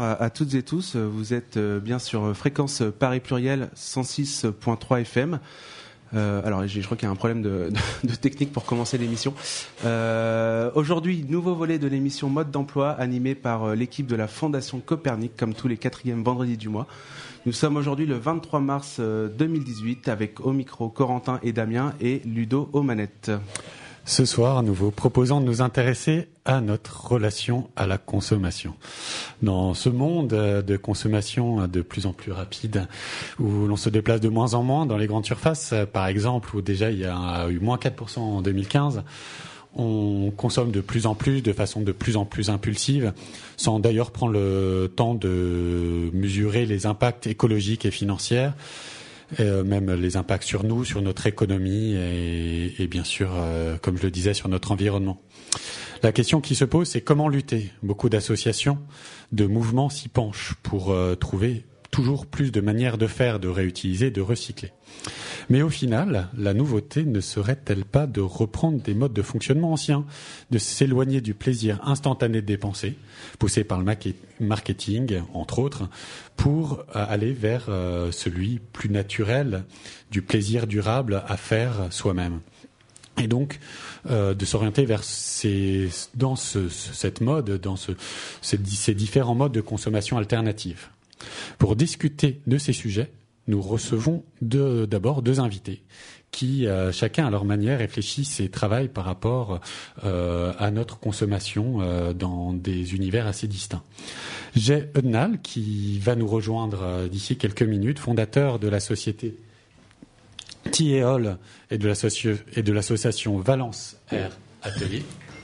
à toutes et tous. Vous êtes bien sur Fréquence Paris Pluriel 106.3 FM. Alors, je crois qu'il y a un problème de technique pour commencer l'émission. Aujourd'hui, nouveau volet de l'émission Mode d'emploi animé par l'équipe de la Fondation Copernic, comme tous les 4e vendredis du mois. Nous sommes aujourd'hui le 23 mars 2018 avec au micro Corentin et Damien et Ludo aux manettes. Ce soir, nous vous proposons de nous intéresser à notre relation à la consommation. Dans ce monde de consommation de plus en plus rapide, où l'on se déplace de moins en moins dans les grandes surfaces, par exemple, où déjà il y a eu moins 4% en 2015, on consomme de plus en plus, de façon de plus en plus impulsive, sans d'ailleurs prendre le temps de mesurer les impacts écologiques et financiers, même les impacts sur nous, sur notre économie et bien sûr, comme je le disais, sur notre environnement. La question qui se pose, c'est comment lutter. Beaucoup d'associations, de mouvements s'y penchent pour trouver toujours plus de manières de faire, de réutiliser, de recycler. Mais au final, la nouveauté ne serait-elle pas de reprendre des modes de fonctionnement anciens, de s'éloigner du plaisir instantané de dépenser, poussé par le marketing, entre autres, pour aller vers celui plus naturel du plaisir durable à faire soi-même. Et donc, de s'orienter vers dans cette mode, dans ces différents modes de consommation alternative. Pour discuter de ces sujets, nous recevons d'abord deux invités qui, chacun à leur manière, réfléchissent et travaillent par rapport à notre consommation dans des univers assez distincts. J'ai Eudnal qui va nous rejoindre d'ici quelques minutes, fondateur de la société Tiéol et de l'association Valence Air Atelier.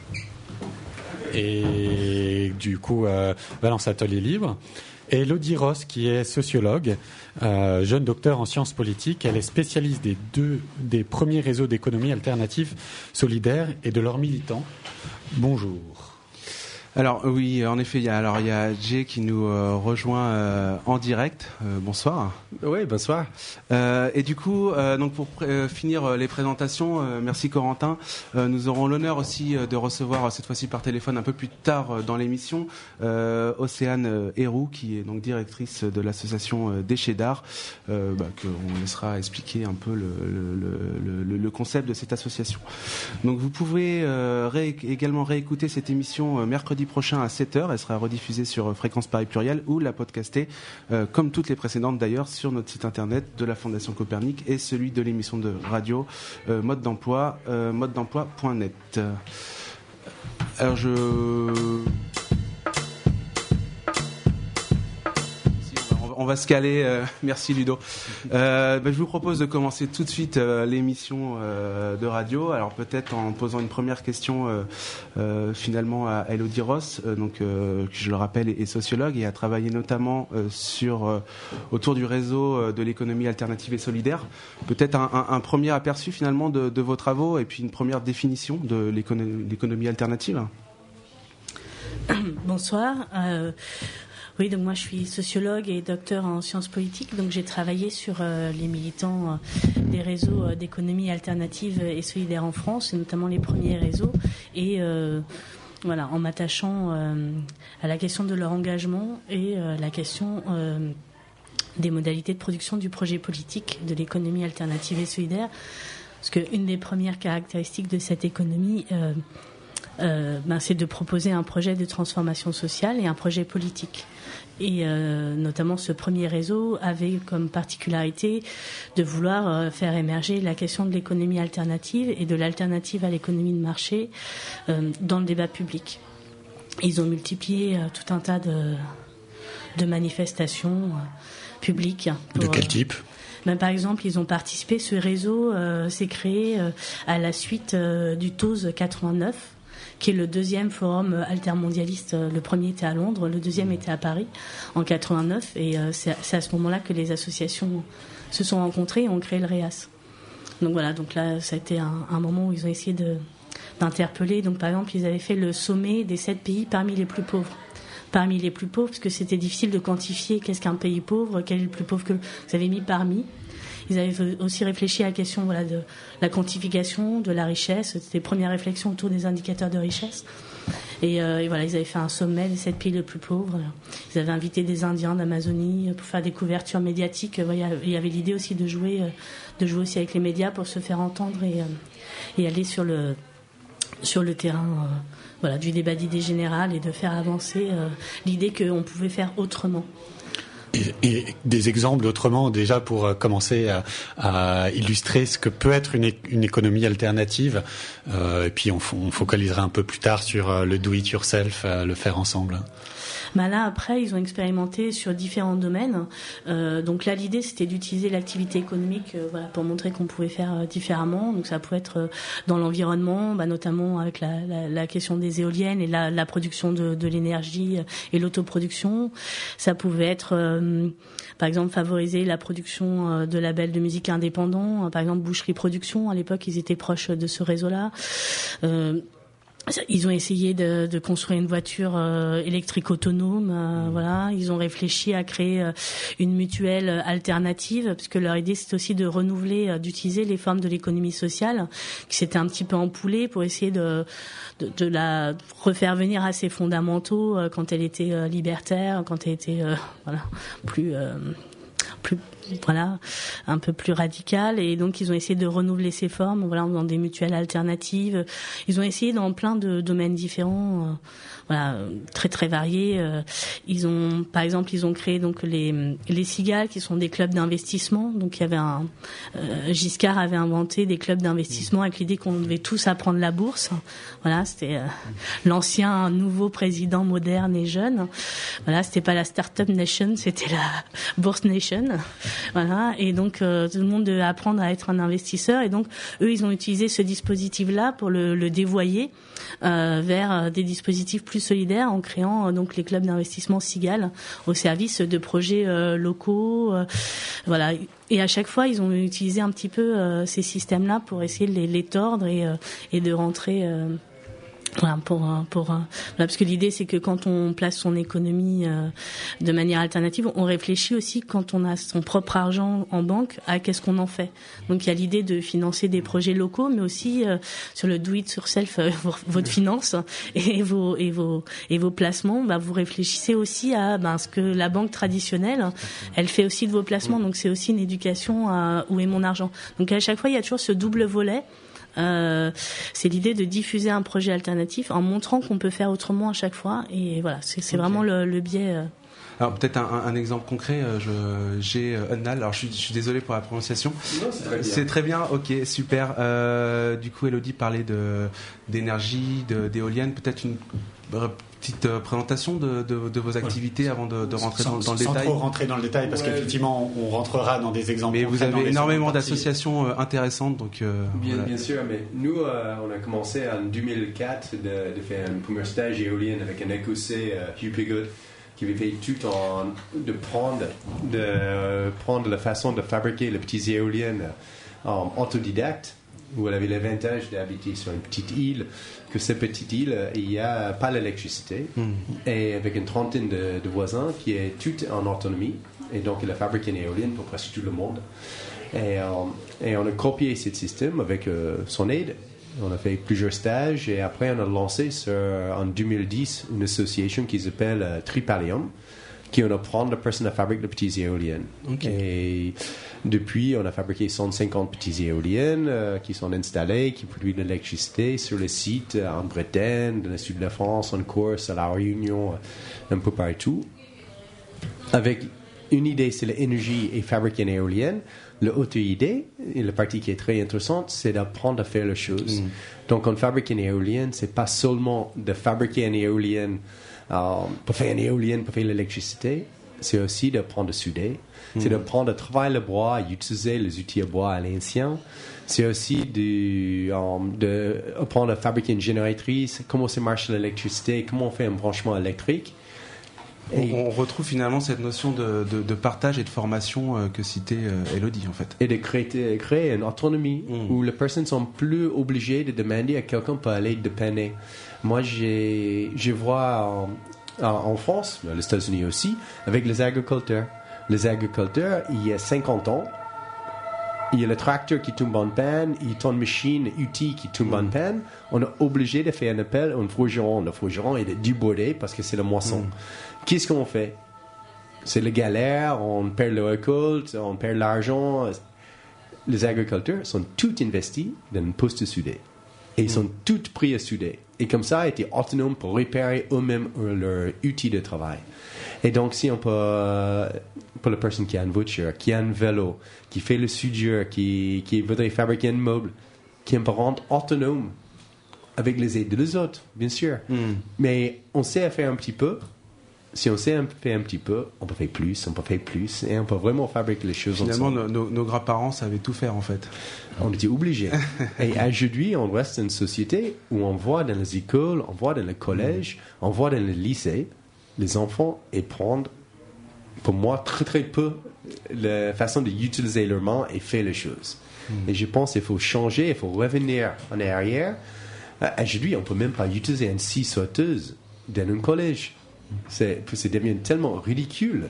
Et du coup, Valence Atelier Libre. Et Elodie Ross, qui est sociologue, jeune docteur en sciences politiques. Elle est spécialiste des premiers réseaux d'économie alternative solidaire et de leurs militants. Bonjour. Alors oui, en effet, il y a Jay qui nous rejoint en direct. Bonsoir. Oui, bonsoir. Et du coup, donc pour finir les présentations, merci Corentin. Nous aurons l'honneur aussi de recevoir cette fois-ci par téléphone un peu plus tard dans l'émission Océane Héroux, qui est donc directrice de l'association Déchets d'Art, qu'on laissera expliquer un peu le concept de cette association. Donc vous pouvez également réécouter cette émission mercredi prochain à 7h. Elle sera rediffusée sur Fréquence Paris Pluriel ou la podcaster, comme toutes les précédentes d'ailleurs, sur notre site internet de la Fondation Copernic et celui de l'émission de radio Mode d'emploi, modedemploi.net. Alors on va se caler. Merci Ludo. Je vous propose de commencer tout de suite l'émission de radio. Alors peut-être en posant une première question finalement à Elodie Ross, qui je le rappelle est sociologue et a travaillé notamment autour du réseau de l'économie alternative et solidaire. Peut-être un premier aperçu finalement de vos travaux et puis une première définition de l'économie alternative. Bonsoir. Oui, donc moi je suis sociologue et docteur en sciences politiques, donc j'ai travaillé sur les militants des réseaux d'économie alternative et solidaire en France, et notamment les premiers réseaux, et en m'attachant à la question de leur engagement et la question des modalités de production du projet politique de l'économie alternative et solidaire, parce qu'une des premières caractéristiques de cette économie c'est de proposer un projet de transformation sociale et un projet politique. Et notamment ce premier réseau avait comme particularité de vouloir faire émerger la question de l'économie alternative et de l'alternative à l'économie de marché dans le débat public. Ils ont multiplié tout un tas de manifestations publiques. De quel type ? Par exemple, ils ont participé, ce réseau s'est créé à la suite du TOSE 89, qui est le deuxième forum altermondialiste. Le premier était à Londres, le deuxième était à Paris en 89, et c'est à ce moment-là que les associations se sont rencontrées et ont créé le REAS. Donc voilà, donc là ça a été un moment où ils ont essayé d'interpeller. Donc par exemple, ils avaient fait le sommet des 7 pays parmi les plus pauvres. Parmi les plus pauvres, parce que c'était difficile de quantifier qu'est-ce qu'un pays pauvre, quel est le plus pauvre que vous avez mis parmi. Ils avaient aussi réfléchi à la question de la quantification de la richesse. C'était les premières réflexions autour des indicateurs de richesse. Et voilà, ils avaient fait un sommet des 7 pays les plus pauvres. Ils avaient invité des Indiens d'Amazonie pour faire des couvertures médiatiques. Il y avait l'idée aussi de jouer aussi avec les médias pour se faire entendre et aller sur le terrain du débat d'idées générales et de faire avancer l'idée qu'on pouvait faire autrement. Et des exemples autrement, déjà pour commencer à illustrer ce que peut être une économie alternative, et puis on focalisera un peu plus tard sur le do it yourself, le faire ensemble. Là, après, ils ont expérimenté sur différents domaines. Donc là, l'idée, c'était d'utiliser l'activité économique pour montrer qu'on pouvait faire différemment. Donc ça pouvait être dans l'environnement, notamment avec la question des éoliennes et la production de l'énergie et l'autoproduction. Ça pouvait être, par exemple, favoriser la production de labels de musique indépendants. Par exemple, Boucherie Production, à l'époque, ils étaient proches de ce réseau-là. Ils ont essayé de construire une voiture électrique autonome, voilà. Ils ont réfléchi à créer une mutuelle alternative, parce que leur idée c'était aussi de renouveler, d'utiliser les formes de l'économie sociale qui s'étaient un petit peu empoulées pour essayer de la refaire venir à ses fondamentaux quand elle était libertaire, quand elle était plus un peu plus radical, et donc ils ont essayé de renouveler ces formes dans des mutuelles alternatives. Ils ont essayé dans plein de domaines différents, très très variés. Par exemple, ils ont créé donc les cigales, qui sont des clubs d'investissement. Donc il y avait Giscard avait inventé des clubs d'investissement avec l'idée qu'on devait tous apprendre la bourse. Voilà, c'était l'ancien nouveau président moderne et jeune. Voilà, c'était pas la Startup Nation, c'était la Bourse Nation. Voilà, et donc tout le monde devait apprendre à être un investisseur, et donc eux ils ont utilisé ce dispositif-là pour le dévoyer vers des dispositifs plus solidaires, en créant donc les clubs d'investissement Cigales au service de projets locaux, voilà. Et à chaque fois ils ont utilisé un petit peu ces systèmes-là pour essayer de les tordre et de rentrer parce que l'idée c'est que quand on place son économie de manière alternative, on réfléchit aussi, quand on a son propre argent en banque, à qu'est-ce qu'on en fait. Donc il y a l'idée de financer des projets locaux, mais aussi sur le do it yourself, votre finance et vos placements, vous réfléchissez aussi à ce que la banque traditionnelle elle fait aussi de vos placements. Donc c'est aussi une éducation à où est mon argent. Donc à chaque fois il y a toujours ce double volet. C'est l'idée de diffuser un projet alternatif en montrant qu'on peut faire autrement à chaque fois, et voilà, c'est vraiment le biais. Alors peut-être un exemple concret, j'ai Unnal, alors je suis désolé pour la prononciation. Non, c'est très bien, ok, super. Du coup Elodie parlait d'énergie, d'éoliennes, peut-être une petite présentation de vos activités avant de rentrer dans le détail. Sans trop rentrer dans le détail, parce qu'effectivement on rentrera dans des exemples. Mais vous avez énormément d'associations intéressantes, donc bien sûr, mais nous on a commencé en 2004 de faire un premier stage éolien avec un écossais, Hugh Piggood, qui avait fait tout de prendre la façon de fabriquer les petites éoliennes autodidacte, où elle avait l'avantage d'habiter sur une petite île, que cette petite île, il n'y a pas l'électricité, et avec une trentaine de voisins qui est tout en autonomie, et donc elle a fabriqué une éolienne pour presque tout le monde. Et on a copié ce système avec son aide. On a fait plusieurs stages, et après on a lancé en 2010 une association qui s'appelle Tripalium, qui on apprend la personne à fabriquer de petites éoliennes. Okay. Et depuis, on a fabriqué 150 petites éoliennes qui sont installées, qui produisent de l'électricité sur les sites en Bretagne, dans le sud de la France, en Corse, à La Réunion, un peu partout. Avec une idée, c'est l'énergie et fabriquer une éolienne. L'autre idée, et la partie qui est très intéressante, c'est d'apprendre à faire les choses. Donc, on fabrique une éolienne, c'est pas seulement de fabriquer une éolienne pour faire une éolienne, pour faire l'électricité, c'est aussi d'apprendre à souder, c'est d'apprendre à travailler le bois, à utiliser les outils à bois à l'ancien. C'est aussi d'apprendre à fabriquer une génératrice, comment ça marche l'électricité, comment on fait un branchement électrique. On retrouve finalement cette notion de partage et de formation que citait Elodie, en fait. Et de créer une autonomie où les personnes sont plus obligées de demander à quelqu'un pour aller dépanner. Moi, je vois en France, mais aux États-Unis aussi, avec les agriculteurs. Les agriculteurs, il y a 50 ans, il y a le tracteur qui tombe en panne, il y a ton machine, outil qui tombe en panne, on est obligé de faire un appel à un forgeron. Le forgeron est débordé parce que c'est la moisson. Qu'est-ce qu'on fait? C'est la galère, on perd le récolte, on perd l'argent. Les agriculteurs sont tous investis dans une poste de soudé. Et ils sont tous pris à souder. Et comme ça, ils étaient autonomes pour réparer eux-mêmes leurs outils de travail. Et donc, si on peut, pour la personne qui a une voiture, qui a un vélo, qui fait le soudure, qui voudrait fabriquer un meuble, qui peut rendre autonome avec les aides des autres, bien sûr. Mais on sait faire un petit peu. Si on sait faire un petit peu, on peut faire plus, et on peut vraiment fabriquer les choses Finalement, ensemble. nos grands-parents savaient tout faire, en fait. On était obligés. Et aujourd'hui, on reste dans une société où on voit dans les écoles, on voit dans les collèges, on voit dans les lycées, les enfants apprennent, pour moi, très très peu la façon d'utiliser leurs mains et faire les choses. Et je pense qu'il faut changer, il faut revenir en arrière. Aujourd'hui, on ne peut même pas utiliser une scie sauteuse dans un collège. Ça devient tellement ridicule.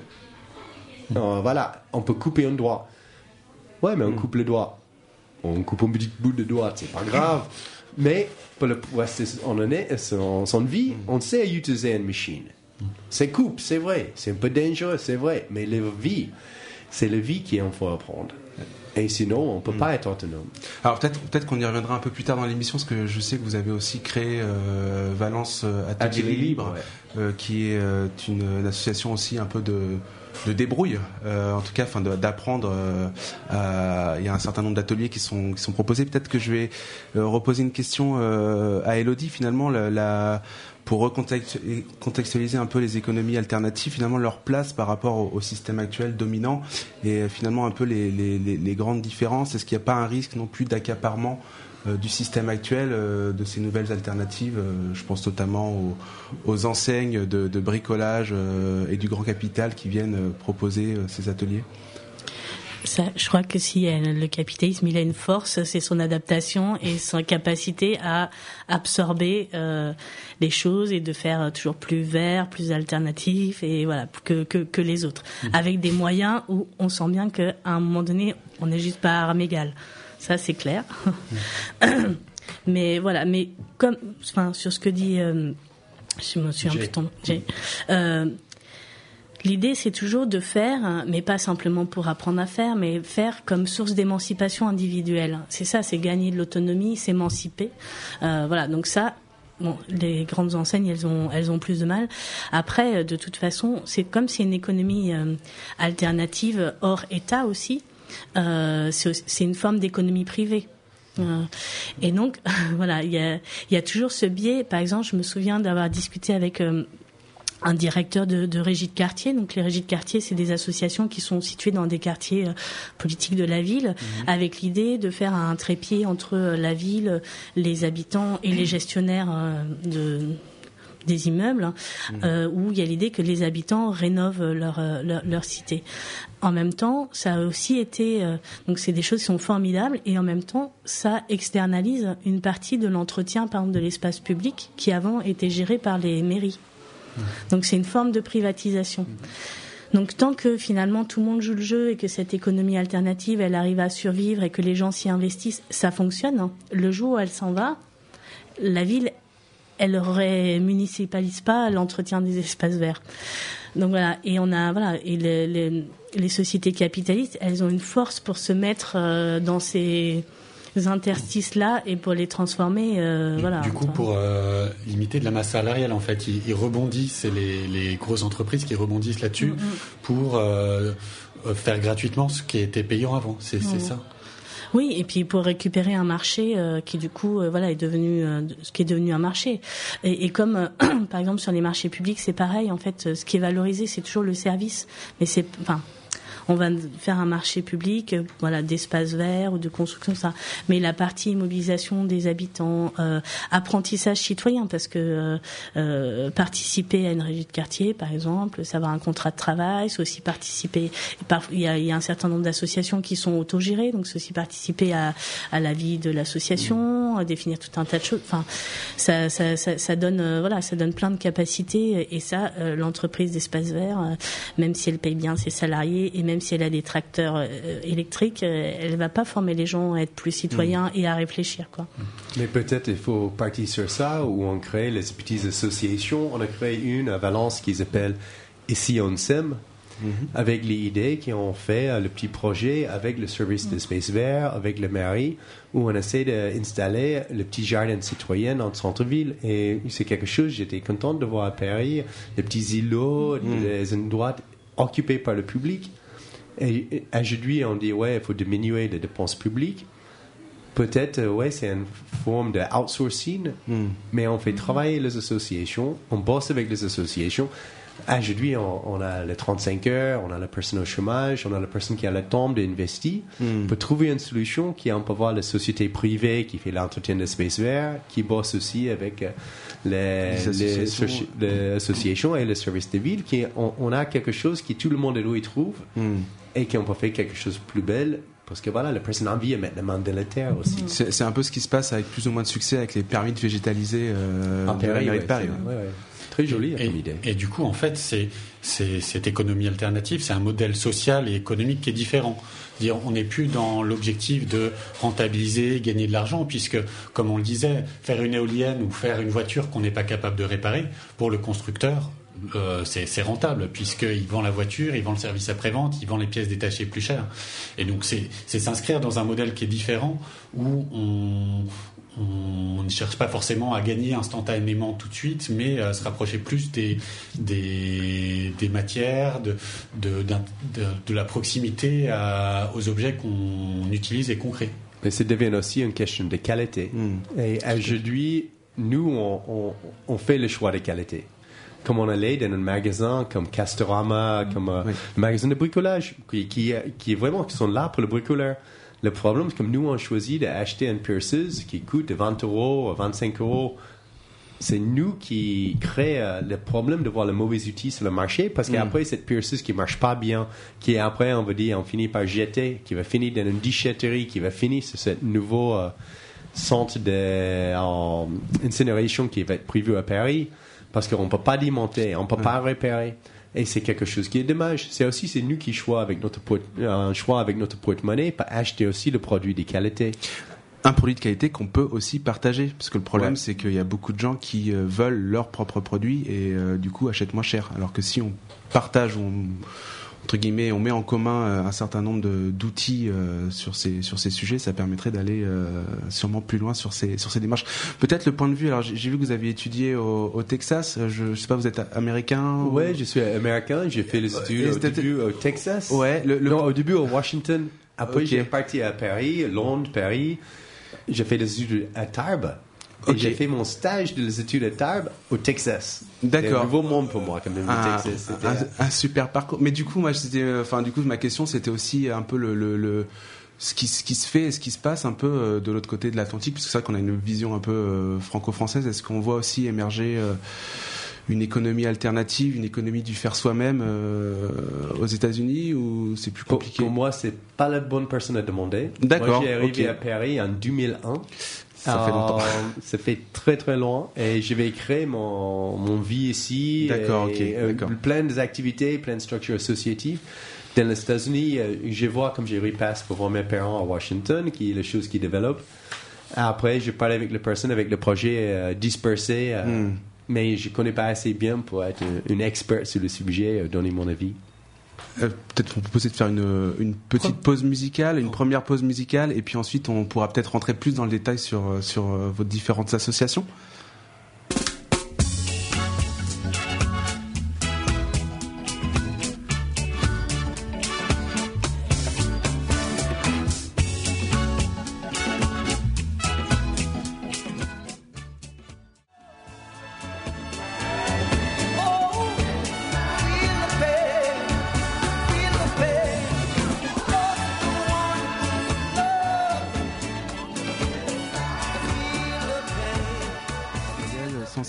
Voilà, on peut couper un doigt. Ouais, mais on coupe le doigt. On coupe un petit bout de doigt, c'est pas grave. Mais pour le rester son vie, on sait utiliser une machine. C'est coupe, c'est vrai. C'est un peu dangereux, c'est vrai. Mais c'est la vie qu'il faut apprendre. Et sinon, on ne peut pas être autonome. Alors peut-être qu'on y reviendra un peu plus tard dans l'émission, parce que je sais que vous avez aussi créé Valence Atelier Libre, qui est une association aussi un peu de débrouille, en tout cas, d'apprendre. Il y a un certain nombre d'ateliers qui sont proposés. Peut-être que je vais reposer une question à Élodie, finalement, pour recontextualiser un peu les économies alternatives, finalement leur place par rapport au système actuel dominant, et finalement un peu les grandes différences. Est-ce qu'il n'y a pas un risque non plus d'accaparement du système actuel, de ces nouvelles alternatives? Je pense notamment aux enseignes de bricolage et du grand capital qui viennent proposer ces ateliers. Ça, je crois que si le capitalisme, il a une force, c'est son adaptation et sa capacité à absorber les choses et de faire toujours plus vert, plus alternatif, et voilà, que les autres, avec des moyens où on sent bien qu'à un moment donné, on n'est juste pas à armes égales. Ça, c'est clair. Mais voilà, mais sur ce que dit, je me souviens plus ton nom. L'idée, c'est toujours de faire, mais pas simplement pour apprendre à faire, mais faire comme source d'émancipation individuelle. C'est ça, c'est gagner de l'autonomie, s'émanciper. Voilà, donc ça, bon, les grandes enseignes, elles ont plus de mal. Après, de toute façon, c'est comme c'est une économie alternative hors État aussi. C'est une forme d'économie privée. Et donc, voilà, il y a toujours ce biais. Par exemple, je me souviens d'avoir discuté avec un directeur de régie de quartier. Donc les régies de quartier, c'est des associations qui sont situées dans des quartiers politiques de la ville, avec l'idée de faire un trépied entre la ville, les habitants et les gestionnaires des immeubles, où il y a l'idée que les habitants rénovent leur cité. En même temps, ça a aussi été... donc c'est des choses qui sont formidables, et en même temps, ça externalise une partie de l'entretien, par exemple, de l'espace public, qui avant était géré par les mairies. Donc c'est une forme de privatisation. Donc tant que finalement tout le monde joue le jeu et que cette économie alternative, elle arrive à survivre et que les gens s'y investissent, ça fonctionne. Le jour où elle s'en va, la ville, elle ne municipalise pas l'entretien des espaces verts. Donc voilà, et les sociétés capitalistes, elles ont une force pour se mettre dans ces interstices-là et pour les transformer. Du coup, pour limiter de la masse salariale, en fait, ils rebondissent, c'est les grosses entreprises qui rebondissent là-dessus pour faire gratuitement ce qui était payant avant. C'est ça. Oui, et puis pour récupérer un marché qui du coup est devenu ce qui est devenu un marché. Et comme par exemple sur les marchés publics, c'est pareil. En fait, ce qui est valorisé, c'est toujours le service, mais on va faire un marché public, d'espace vert ou de construction, ça. Mais la partie immobilisation des habitants, apprentissage citoyen, parce que participer à une régie de quartier, par exemple, c'est avoir un contrat de travail, c'est aussi participer. Il y a un certain nombre d'associations qui sont autogérées, donc c'est aussi participer à la vie de l'association, définir tout un tas de choses. Enfin, ça donne plein de capacités, et ça, l'entreprise d'espace vert, même si elle paye bien ses salariés et même si elle a des tracteurs électriques, elle va pas former les gens à être plus citoyens et à réfléchir, quoi. Mais peut-être il faut partir sur ça, où on crée les petites associations. On a créé une à Valence qui s'appelle Ici on sème, avec les idées qui ont fait le petit projet avec le service d'espace vert, avec la mairie, où on essaie d'installer le petit jardin citoyen en centre-ville. Et c'est quelque chose, j'étais content de voir à Paris, les petits îlots, les endroits occupés par le public. Et aujourd'hui, on dit, ouais, il faut diminuer les dépenses publiques. Peut-être, ouais, c'est une forme de outsourcing, mais on fait travailler les associations, on bosse avec les associations. Aujourd'hui, on a les 35 heures, on a la personne au chômage, on a la personne qui a le temps d'investir. On peut trouver une solution qui, on peut voir la société privée qui fait l'entretien d'espace vert, qui bosse aussi avec les associations et les services de ville. On a quelque chose qui tout le monde y trouve et qu'on peut faire quelque chose de plus belle. Parce que voilà, la personne a envie de mettre la main dans la terre aussi. C'est un peu ce qui se passe avec plus ou moins de succès avec les permis de végétaliser de la mairie de Paris. Ouais. Très joli comme idée. Et du coup, en fait, c'est cette économie alternative, c'est un modèle social et économique qui est différent. C'est-à-dire, on n'est plus dans l'objectif de rentabiliser, gagner de l'argent, puisque, comme on le disait, faire une éolienne ou faire une voiture qu'on n'est pas capable de réparer, pour le constructeur, c'est rentable, puisqu'il vend la voiture, il vend le service après-vente, il vend les pièces détachées plus chères. Et donc, c'est s'inscrire dans un modèle qui est différent, où on ne cherche pas forcément à gagner instantanément tout de suite, mais à se rapprocher plus des matières, de la proximité aux objets qu'on utilise et qu'on crée. Mais ça devient aussi une question de qualité. Et aujourd'hui, nous, on fait le choix de qualité. Comme on allait dans un magasin comme Castorama, comme un magasin de bricolage, qui sont là pour le bricoleur. Le problème, c'est que nous, on choisit d'acheter une perceuse qui coûte 20 €, 25 €. C'est nous qui créons le problème de voir le mauvais outil sur le marché, parce qu'après, cette perceuse qui ne marche pas bien, qui après, on va dire, on finit par jeter, qui va finir dans une déchetterie, qui va finir sur ce nouveau centre d'incinération qui va être prévu à Paris, parce qu'on ne peut pas démonter, on ne peut pas réparer. Et c'est quelque chose qui est dommage. C'est nous qui choisissons avec notre porte-monnaie pour acheter aussi le produit de qualité. Un produit de qualité qu'on peut aussi partager. Parce que le problème, c'est qu'il y a beaucoup de gens qui veulent leur propre produit et du coup achètent moins cher. Alors que si on partage, entre guillemets, on met en commun un certain nombre d'outils sur ces sujets, ça permettrait d'aller sûrement plus loin sur ces démarches. Peut-être le point de vue, alors j'ai vu que vous aviez étudié au Texas, je sais pas, vous êtes américain? Ouais, je suis américain, j'ai fait les études au début au Texas. Ouais, non, au début au Washington. Après, j'ai parti à Paris, Londres, Paris. J'ai fait des études à Tarbes. Et j'ai fait mon stage de les études à Tarbes au Texas. D'accord. C'est un nouveau monde pour moi, comme le Texas. Un super parcours. Mais du coup, moi, ma question, c'était aussi un peu ce qui se fait et ce qui se passe un peu de l'autre côté de l'Atlantique, parce que c'est vrai qu'on a une vision un peu franco-française. Est-ce qu'on voit aussi émerger une économie alternative, une économie du faire soi-même aux États-Unis, ou c'est plus compliqué? Pour moi, c'est pas la bonne personne à demander. D'accord. Moi, j'ai arrivé à Paris en 2001. Ça fait longtemps. Ça fait très très long, et je vais créer mon vie ici. D'accord, d'accord. Plein d'activités, plein de structures associatives. Dans les États-Unis, je vois, comme je repasse pour voir mes parents à Washington, qui est la chose qui développe. Après, je parle avec les personnes, avec le projet dispersé, mais je ne connais pas assez bien pour être une expert sur le sujet, donner mon avis. Peut-être qu'on peut proposer de faire une petite pause musicale, une première pause musicale, et puis ensuite on pourra peut-être rentrer plus dans le détail sur vos différentes associations.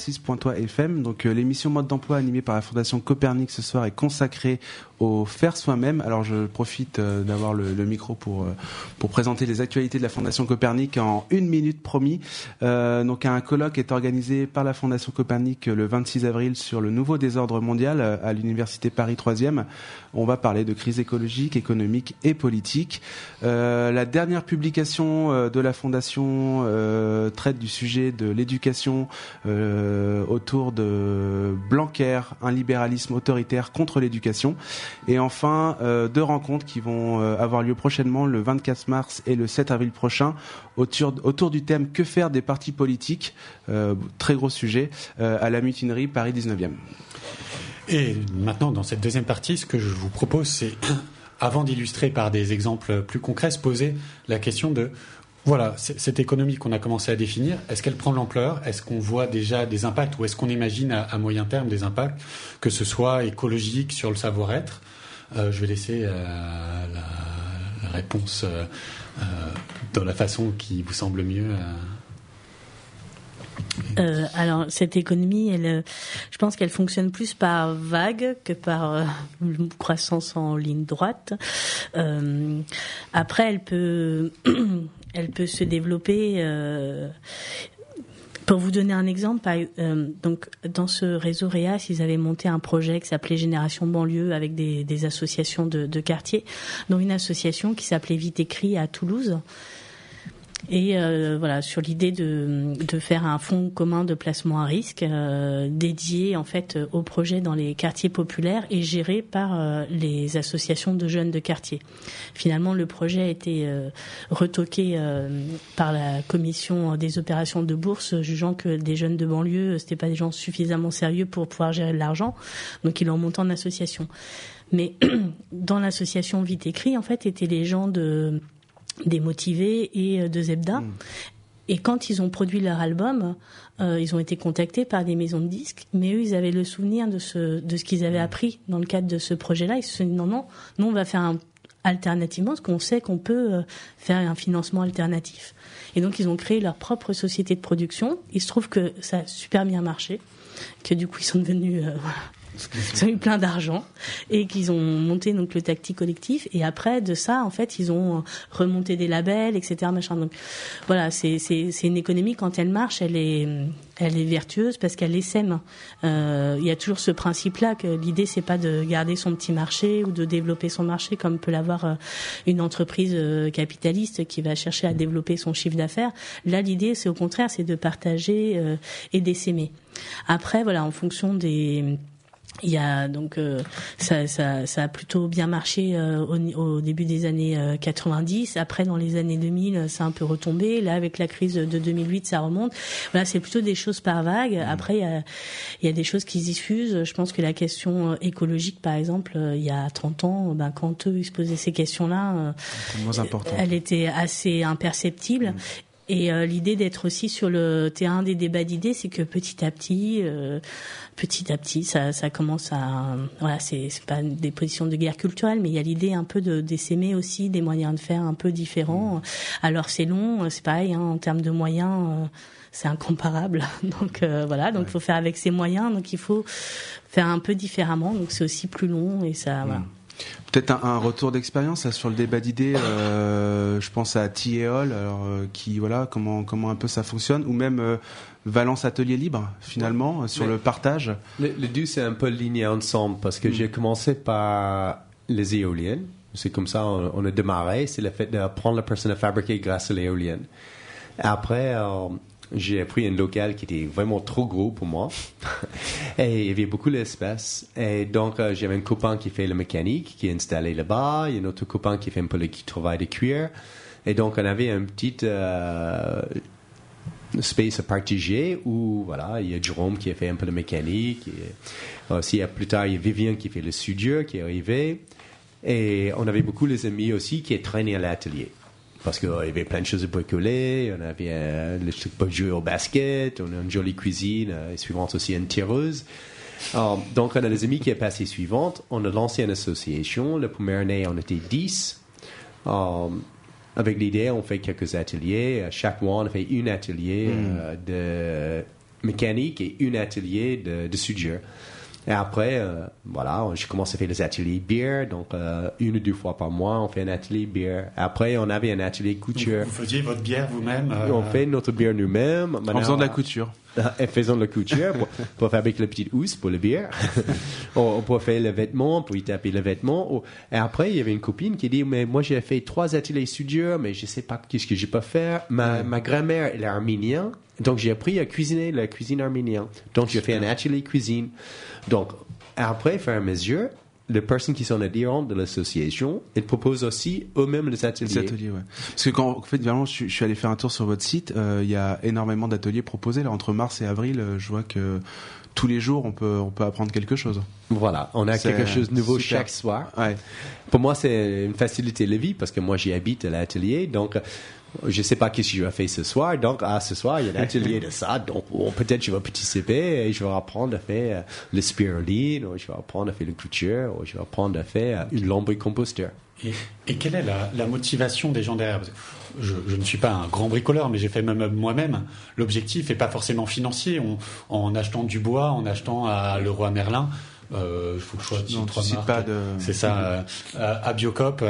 106.3 FM. Donc l'émission Mode d'emploi animée par la Fondation Copernic ce soir est consacrée au faire soi-même. Alors je profite d'avoir le micro pour présenter les actualités de la Fondation Copernic en 1 minute promis. Donc un colloque est organisé par la Fondation Copernic le 26 avril sur le nouveau désordre mondial à l'Université Paris 3e. On va parler de crise écologique, économique et politique. La dernière publication de la Fondation traite du sujet de l'éducation autour de Blanquer, un libéralisme autoritaire contre l'éducation. Et enfin, 2 rencontres qui vont avoir lieu prochainement le 24 mars et le 7 avril prochain autour du thème « Que faire des partis politiques ?» Très gros sujet, à la Mutinerie, Paris 19e. Et maintenant, dans cette deuxième partie, ce que je vous propose, c'est, avant d'illustrer par des exemples plus concrets, se poser la question de, voilà, cette économie qu'on a commencé à définir, est-ce qu'elle prend de l'ampleur ? Est-ce qu'on voit déjà des impacts ou est-ce qu'on imagine à moyen terme des impacts, que ce soit écologique sur le savoir-être ? Je vais laisser la réponse dans la façon qui vous semble mieux. Alors cette économie, je pense qu'elle fonctionne plus par vague que par croissance en ligne droite. Après, elle peut se développer. Pour vous donner un exemple, donc dans ce réseau REAS, ils avaient monté un projet qui s'appelait Génération Banlieue avec des associations de quartier, dont une association qui s'appelait Vite Écrit à Toulouse. Et voilà, sur l'idée de faire un fonds commun de placement à risque dédié en fait au projet dans les quartiers populaires et géré par les associations de jeunes de quartier. Finalement, le projet a été retoqué par la commission des opérations de bourse, jugeant que des jeunes de banlieue, c'était pas des gens suffisamment sérieux pour pouvoir gérer de l'argent, donc ils l'ont monté en association. Mais dans l'association Vite Écrit, en fait, étaient les gens des Motivés et de Zebda. Et quand ils ont produit leur album, ils ont été contactés par des maisons de disques, mais eux, ils avaient le souvenir de ce qu'ils avaient appris dans le cadre de ce projet-là. Ils se sont dit non, nous, on va faire alternativement, parce qu'on sait qu'on peut faire un financement alternatif. Et donc, ils ont créé leur propre société de production. Il se trouve que ça a super bien marché, que du coup, ils sont devenus... Ils ont eu plein d'argent et qu'ils ont monté donc le Tacti Collectif, et après de ça en fait ils ont remonté des labels, etc. machin. Donc voilà, c'est une économie, quand elle marche, elle est vertueuse parce qu'elle essaime. Il y a toujours ce principe-là que l'idée c'est pas de garder son petit marché ou de développer son marché comme peut l'avoir une entreprise capitaliste qui va chercher à développer son chiffre d'affaires. Là l'idée c'est au contraire, c'est de partager et d'essaimer. Après voilà, en fonction des... Il y a donc ça a plutôt bien marché au début des années 90. Après, dans les années 2000, ça a un peu retombé. Là, avec la crise de 2008, ça remonte. Voilà, c'est plutôt des choses par vague. Après, il y a des choses qui se diffusent. Je pense que la question écologique, par exemple, il y a 30 ans, quand eux ils se posaient ces questions-là, elle était assez imperceptible. Et l'idée d'être aussi sur le terrain des débats d'idées, c'est que petit à petit, ça commence à... Voilà, c'est pas des positions de guerre culturelle, mais il y a l'idée un peu d'essaimer aussi des moyens de faire un peu différents. Alors c'est long, c'est pareil, en termes de moyens... c'est incomparable. Donc voilà, donc faut faire avec ses moyens, donc il faut faire un peu différemment, donc c'est aussi plus long et ça voilà. Peut-être un retour d'expérience sur le débat d'idées. Je pense à T&Hall, qui voilà comment un peu ça fonctionne, ou même Valence Atelier Libre finalement sur le partage. Les deux c'est un peu lié ensemble parce que j'ai commencé par les éoliennes. C'est comme ça on a démarré. C'est le fait d'apprendre la personne à fabriquer grâce à l'éolienne. Après j'ai pris un local qui était vraiment trop gros pour moi et il y avait beaucoup d'espace, et donc j'avais un copain qui fait la mécanique qui est installé là-bas, il y a un autre copain qui fait un peu le travail de cuir, et donc on avait un petit space à partager où voilà, il y a Jérôme qui a fait un peu de mécanique, et aussi plus tard il y a Vivien qui fait le studio qui est arrivé, et on avait beaucoup les amis aussi qui traînaient à l'atelier. Parce qu'il y avait plein de choses à bricoler, on avait le truc pour jouer au basket, on a une jolie cuisine, et suivante aussi une tireuse. Donc on a les amis qui est passé suivante, on a lancé une association, la première année on était 10. Avec l'idée, on fait quelques ateliers, chaque mois on fait un atelier de mécanique et un atelier de soudure. Et après, voilà, j'ai commencé à faire des ateliers bière, donc 1 ou 2 fois par mois, on fait un atelier bière. Après, on avait un atelier couture. Donc, vous faisiez votre bière vous-même On fait notre bière nous-mêmes. Maintenant, En faisant de la couture. En faisant de la couture pour fabriquer la petite housse pour le bière. on peut faire le vêtement, pour y taper le vêtement. Et après, il y avait une copine qui dit, mais moi, j'ai fait 3 ateliers soudure, mais je sais pas qu'est-ce que j'ai pas faire. Ma grand-mère, elle est arménienne. Donc, j'ai appris à cuisiner la cuisine arménienne. Donc, j'ai fait un atelier cuisine. Donc, après, faire à mesure, les personnes qui sont adhérentes de l'association, elles proposent aussi eux-mêmes les ateliers. Les ateliers, ouais. Parce que quand, en fait, vraiment, je suis allé faire un tour sur votre site, il y a énormément d'ateliers proposés. Là, entre mars et avril, je vois que tous les jours, on peut apprendre quelque chose. Voilà, on a quelque chose de nouveau chaque soir. Ouais. Pour moi, c'est une facilité de la vie parce que moi, j'y habite à l'atelier. Donc, je sais pas qu'est-ce que je vais faire ce soir. Donc, ce soir, il y a un atelier de ça. Donc, peut-être je vais participer et je vais apprendre à faire le spiruline, ou je vais apprendre à faire le couture, ou je vais apprendre à faire une lombricomposteur. Et quelle est la motivation des gens derrière? Je ne suis pas un grand bricoleur, mais j'ai fait même moi-même. L'objectif n'est pas forcément financier. En achetant du bois, en achetant à Leroy Merlin, il faut que je choisisse 3 marques. Pas de... C'est ça, à Biocop,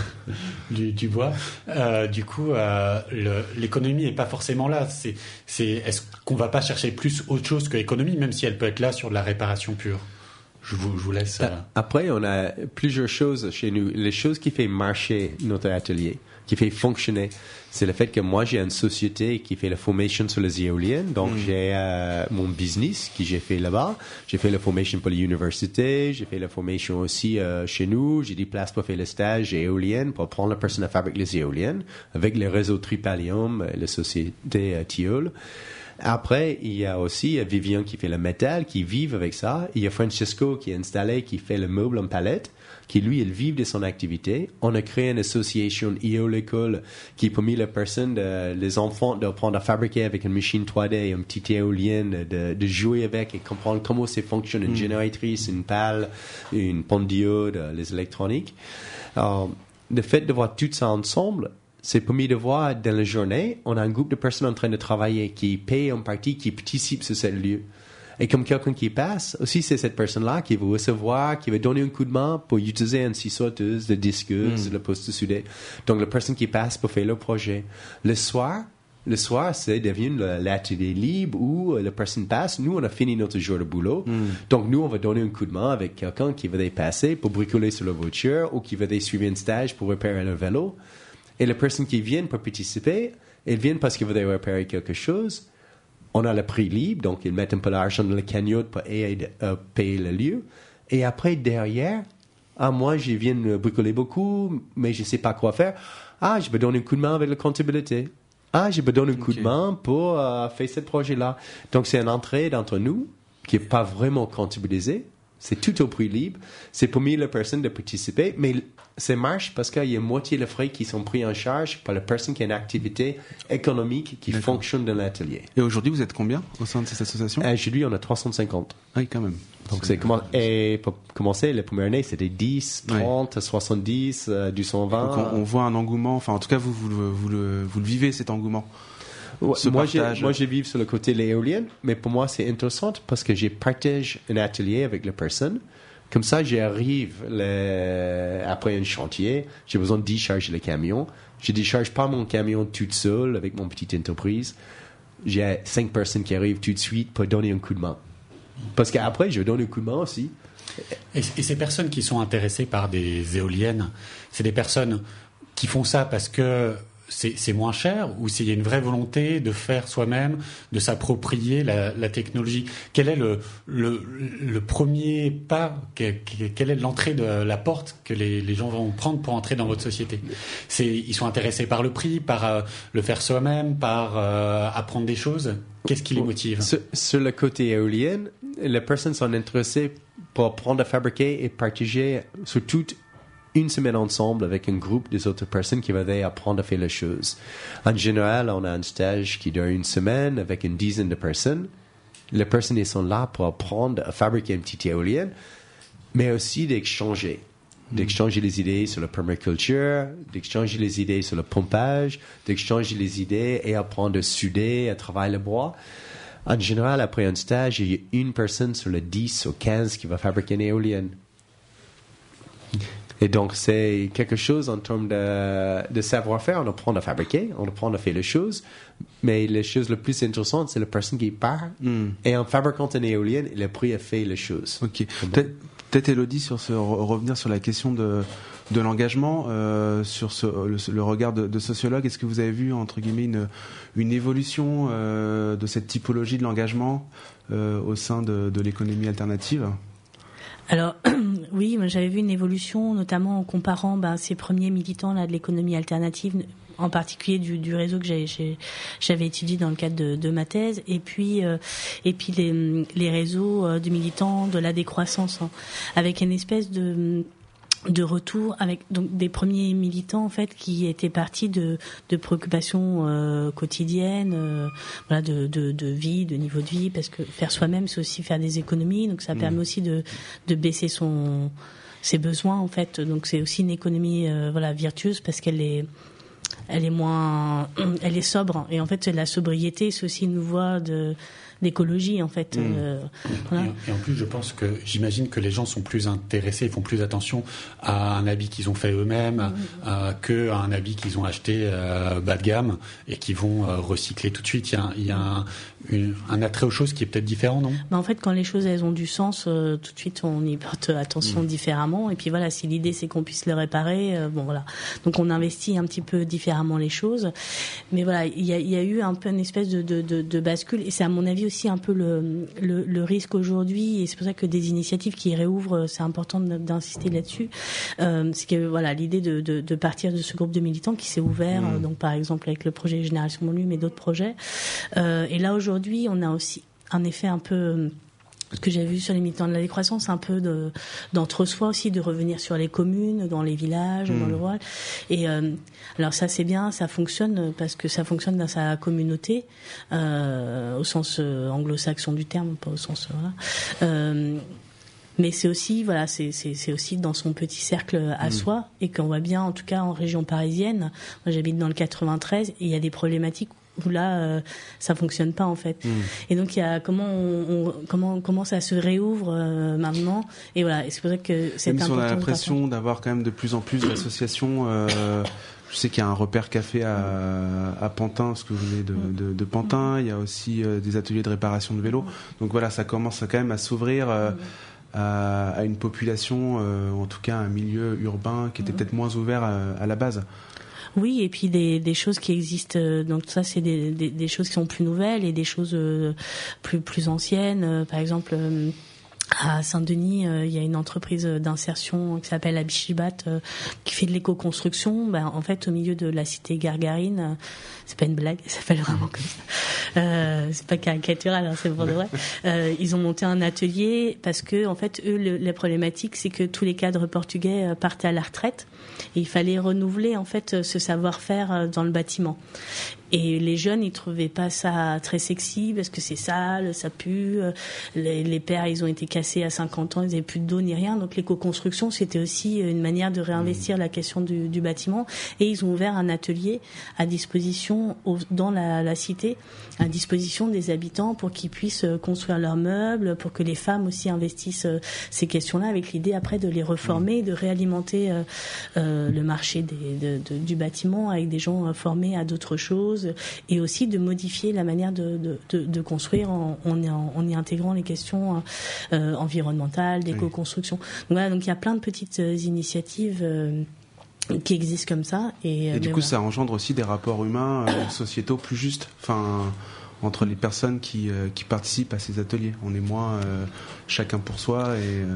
du bois. Du coup, l'économie n'est pas forcément là. Est-ce qu'on va pas chercher plus autre chose que l'économie, même si elle peut être là sur de la réparation pure? Je vous laisse. Après, on a plusieurs choses chez nous. Les choses qui fait marcher notre atelier, qui fait fonctionner, c'est le fait que moi, j'ai une société qui fait la formation sur les éoliennes. Donc, j'ai mon business que j'ai fait là-bas. J'ai fait la formation pour l'université. J'ai fait la formation aussi chez nous. J'ai des places pour faire le stage éolienne, pour apprendre la personne à fabriquer les éoliennes avec le réseau Tripalium, la société Tilleul. Après, il y a aussi Vivian qui fait le métal, qui vit avec ça. Il y a Francesco qui est installé, qui fait le meuble en palette, qui lui, il vit de son activité. On a créé une association éolicole qui permet les personnes, les enfants, d'apprendre à fabriquer avec une machine 3D, une petite éolienne, de jouer avec et comprendre comment ça fonctionne, une génératrice, une pale, une pendiode, les électroniques. Le fait de voir tout ça ensemble, c'est permis de voir dans la journée, on a un groupe de personnes en train de travailler qui paye en partie, qui participe sur ce lieu. Et comme quelqu'un qui passe, aussi c'est cette personne-là qui va recevoir, qui va donner un coup de main pour utiliser une scie sauteuse, de disqueuse, le poste soudé. Donc la personne qui passe pour faire le projet. Le soir, c'est devient l'atelier libre où la personne passe. Nous, on a fini notre jour de boulot. Donc, nous, on va donner un coup de main avec quelqu'un qui va passer pour bricoler sur la voiture ou qui va suivre un stage pour réparer le vélo. Et les personnes qui viennent pour participer, elles viennent parce qu'ils voudraient réparer quelque chose. On a le prix libre, donc ils mettent un peu d'argent dans la cagnotte pour payer le lieu. Et après, derrière, moi, je viens bricoler beaucoup, mais je ne sais pas quoi faire. Je me donne un coup de main avec la comptabilité. Je me donne un coup de main pour faire ce projet-là. Donc, c'est une entraide entre nous qui n'est pas vraiment comptabilisée. C'est tout au prix libre. C'est pour la personne de participer, mais ça marche parce qu'il y a moitié des frais qui sont pris en charge par la personne qui a une activité économique qui fonctionne dans l'atelier. Et aujourd'hui, vous êtes combien au sein de cette association? Aujourd'hui, on a 350. Oui, quand même. Donc, et pour commencer, la première année, c'était 10, 30, 70, 220. Donc, on voit un engouement. Enfin, en tout cas, vous le vivez, cet engouement. Moi, je vis sur le côté de l'éolienne, mais pour moi, c'est intéressant parce que je partage un atelier avec la personne. Comme ça, j'arrive après un chantier, j'ai besoin de décharger le camion. Je ne décharge pas mon camion toute seule avec mon petite entreprise. J'ai 5 personnes qui arrivent tout de suite pour donner un coup de main. Parce qu'après, je donne un coup de main aussi. Et ces personnes qui sont intéressées par des éoliennes, c'est des personnes qui font ça parce que c'est moins cher ou s'il y a une vraie volonté de faire soi-même, de s'approprier la technologie? Quel est le premier pas? Quelle est l'entrée de la porte que les gens vont prendre pour entrer dans votre société? Ils sont intéressés par le prix, par le faire soi-même, par apprendre des choses? Qu'est-ce qui les motive? Sur le côté éolien, les personnes sont intéressées pour apprendre à fabriquer et partager sur toute une semaine ensemble avec un groupe des autres personnes qui vont apprendre à faire les choses. En général, on a un stage qui dure une semaine avec une dizaine de personnes. Les personnes elles sont là pour apprendre à fabriquer une petite éolienne, mais aussi d'exchanger les idées sur la permaculture, d'exchanger les idées sur le pompage, d'exchanger les idées et apprendre à souder, à travailler le bois. En général, après un stage, il y a une personne sur les 10 ou 15 qui va fabriquer une éolienne. Et donc, c'est quelque chose en termes de savoir-faire. On apprend à fabriquer, on apprend à faire les choses. Mais les choses les plus intéressantes, c'est la personne qui part. Et en fabriquant une éolienne, il a appris à faire les choses. Ok. Peut-être Elodie, revenir sur la question de l'engagement, sur le regard de sociologue. Est-ce que vous avez vu, entre guillemets, une évolution de cette typologie de l'engagement au sein de l'économie alternative ? Alors oui, j'avais vu une évolution, notamment en comparant ces premiers militants là de l'économie alternative, en particulier du réseau que j'avais étudié dans le cadre de ma thèse, et puis les réseaux de militants de la décroissance, avec une espèce de retour avec donc des premiers militants en fait qui étaient partis de préoccupations quotidiennes, voilà, de vie, de niveau de vie, parce que faire soi-même c'est aussi faire des économies, donc ça permet aussi de baisser ses besoins en fait, donc c'est aussi une économie voilà vertueuse parce qu'elle est sobre, et en fait la sobriété c'est aussi une voie d'écologie en fait. Voilà. Et en plus, j'imagine que les gens sont plus intéressés, ils font plus attention à un habit qu'ils ont fait eux-mêmes que à un habit qu'ils ont acheté bas de gamme et qui vont recycler tout de suite. Il y a un attrait aux choses qui est peut-être différent, non ? En fait, quand les choses elles ont du sens, tout de suite on y porte attention différemment. Et puis voilà, si l'idée c'est qu'on puisse le réparer, voilà. Donc on investit un petit peu différemment les choses. Mais voilà, il y a eu un peu une espèce de bascule, et c'est à mon avis aussi un peu le risque aujourd'hui, et c'est pour ça que des initiatives qui réouvrent, c'est important d'insister là-dessus. C'est que voilà, l'idée de partir de ce groupe de militants qui s'est ouvert, donc par exemple avec le projet Génération Banlieue, mais d'autres projets. Et là aujourd'hui, on a aussi un effet un peu, ce que j'ai vu sur les militants de la décroissance, un peu d'entre-soi aussi, de revenir sur les communes, dans les villages, dans le rural. Et alors ça c'est bien, ça fonctionne parce que ça fonctionne dans sa communauté, au sens anglo-saxon du terme, pas au sens mais c'est aussi voilà, c'est aussi dans son petit cercle à soi, et qu'on voit bien, en tout cas en région parisienne. Moi j'habite dans le 93 et il y a des problématiques où là ça fonctionne pas en fait. Et donc il y a comment ça se réouvre maintenant, et voilà, et c'est pour ça que c'est important. On a l'impression d'avoir quand même de plus en plus d'associations. Je sais qu'il y a un repère café à Pantin, ce que vous venez de Pantin. Il y a aussi des ateliers de réparation de vélos. Donc voilà, ça commence quand même à s'ouvrir à une population, en tout cas un milieu urbain qui était peut-être moins ouvert à la base. Oui, et puis des choses qui existent, donc ça c'est des choses qui sont plus nouvelles, et des choses plus anciennes. Par exemple, à Saint-Denis, il y a une entreprise d'insertion qui s'appelle Abishibat, qui fait de l'éco-construction. En fait, au milieu de la cité Gargarine, c'est pas une blague, ça s'appelle vraiment comme ça. C'est pas caricatural, c'est pour de vrai. Ils ont monté un atelier parce que, en fait, eux, la problématique, c'est que tous les cadres portugais partaient à la retraite, et il fallait renouveler en fait ce savoir-faire dans le bâtiment. Et les jeunes, ils trouvaient pas ça très sexy parce que c'est sale, ça pue. Les pères, ils ont été cassés à 50 ans, ils n'avaient plus de dos ni rien. Donc l'éco-construction, c'était aussi une manière de réinvestir la question du bâtiment. Et ils ont ouvert un atelier à disposition dans la cité, à disposition des habitants, pour qu'ils puissent construire leurs meubles, pour que les femmes aussi investissent ces questions-là, avec l'idée après de les reformer, de réalimenter le marché du bâtiment avec des gens formés à d'autres choses, et aussi de modifier la manière de construire en y intégrant les questions environnementales, d'éco-construction. Donc voilà, donc il y a plein de petites initiatives qui existent comme ça. Et du coup, voilà, ça engendre aussi des rapports humains sociétaux plus justes, entre les personnes qui participent à ces ateliers. On est moins chacun pour soi.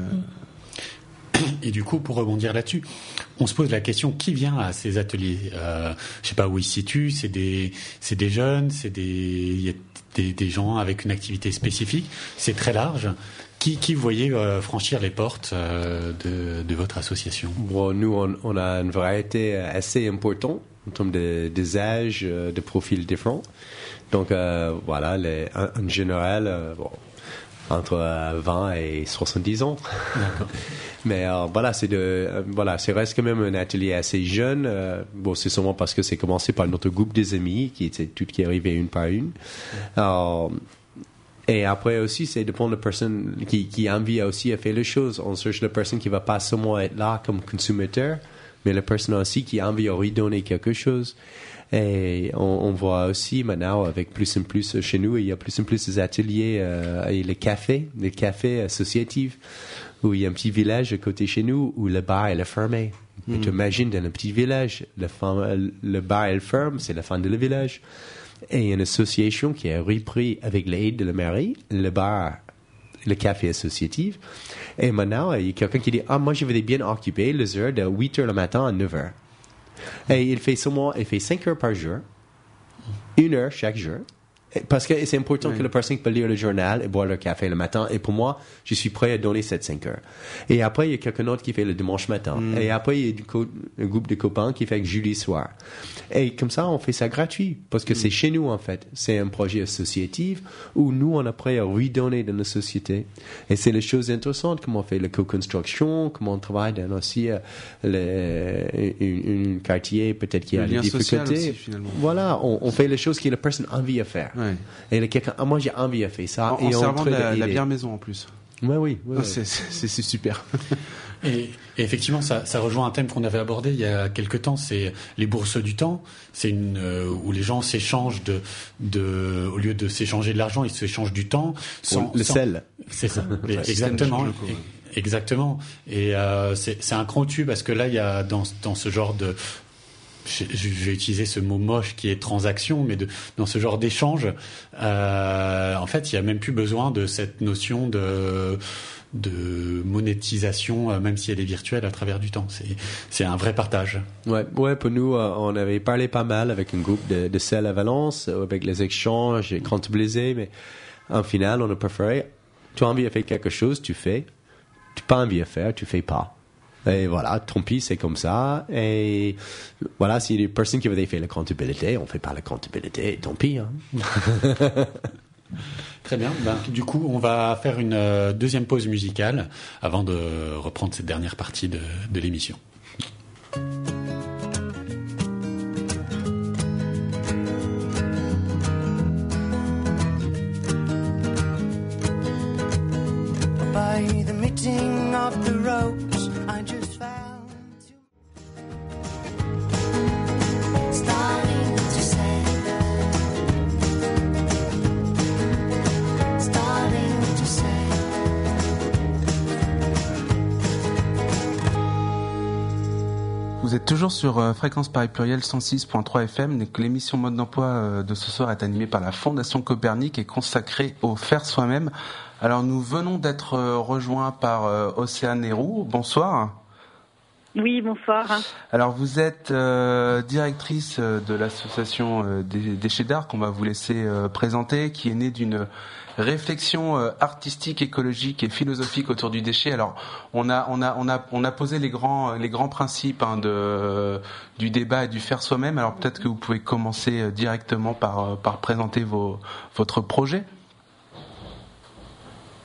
Et du coup, pour rebondir là-dessus, on se pose la question, qui vient à ces ateliers ? Je sais pas où ils se situent, c'est des jeunes, il y a des gens avec une activité spécifique, c'est très large. Qui vous voyez franchir les portes de votre association ? Bon, nous, on a une variété assez importante en termes des âges, de profils différents. Donc, voilà, en général, entre 20 et 70 ans. D'accord. Mais voilà, c'est reste quand même un atelier assez jeune. C'est sûrement parce que c'est commencé par notre groupe des amis qui étaient toutes qui arrivaient une par une. Et après aussi, c'est dépend de la personne qui a envie aussi à faire les choses. On cherche la personne qui va pas seulement être là comme consommateur, mais la personne aussi qui a envie de redonner quelque chose. Et on voit aussi maintenant, avec plus en plus chez nous, il y a plus en plus des ateliers et les cafés associatifs, où il y a un petit village à côté chez nous où le bar est fermé. Et tu imagines dans un petit village, le bar est fermé, c'est la fin de le village. Et il y a une association qui a repris avec l'aide de la mairie, le bar, le café associatif. Et maintenant, il y a quelqu'un qui dit, moi je vais bien occuper les heures de 8h le matin à 9h. Et il fait 5 heures par jour, 1 heure chaque jour. Parce que c'est important que la personne peut lire le journal et boire le café le matin. Et pour moi, je suis prêt à donner cette 5 heures. Et après, il y a quelqu'un d'autre qui fait le dimanche matin. Et après, il y a un groupe de copains qui fait le jeudi soir. Et comme ça, on fait ça gratuit. Parce que c'est chez nous, en fait. C'est un projet associatif où nous, on est prêt à redonner dans la société. Et c'est les choses intéressantes, comment on fait la co-construction, comment on travaille dans aussi un quartier, peut-être qui a des difficultés. Aussi, finalement. Voilà, on fait les choses que la personne a envie de faire. Ouais. Et quelqu'un, moi j'ai envie de faire ça. En servant de la bière maison en plus. Oui. C'est super. Et effectivement, ça rejoint un thème qu'on avait abordé il y a quelque temps, c'est les bourses du temps. C'est où les gens s'échangent au lieu de s'échanger de l'argent, ils s'échangent du temps. Sel. C'est ça. Exactement. Exactement. Et c'est un cran au-dessus parce que là, il y a dans ce genre de je vais utiliser ce mot moche qui est transaction, mais dans ce genre d'échange, en fait, il n'y a même plus besoin de cette notion de monétisation, même si elle est virtuelle à travers du temps. C'est un vrai partage. Ouais, pour nous, on avait parlé pas mal avec un groupe de sel à Valence, avec les échanges et comptabilisés, mais en final, on a préféré, tu as envie de faire quelque chose, tu fais, tu n'as pas envie de faire, tu fais pas. Et voilà, tant pis, c'est comme ça. Et voilà, s'il y a des personnes qui veulent faire la comptabilité, on ne fait pas la comptabilité, tant pis. Hein. Très bien. Du coup, on va faire une deuxième pause musicale avant de reprendre cette dernière partie de l'émission. By the meeting of the ropes, I just found starting to say, starting to say. Vous êtes toujours sur Fréquence Paris Pluriel 106.3 FM. L'émission Mode d'emploi de ce soir est animée par la Fondation Copernic et consacrée au faire soi-même. Alors nous venons d'être rejoints par Océane Héroux. Bonsoir. Oui, bonsoir. Alors vous êtes directrice de l'association des Déchets d'Art qu'on va vous laisser présenter, qui est née d'une réflexion artistique, écologique et philosophique autour du déchet. Alors on a posé les grands principes du débat et du faire soi-même. Alors peut-être que vous pouvez commencer directement par présenter votre projet. Allô ?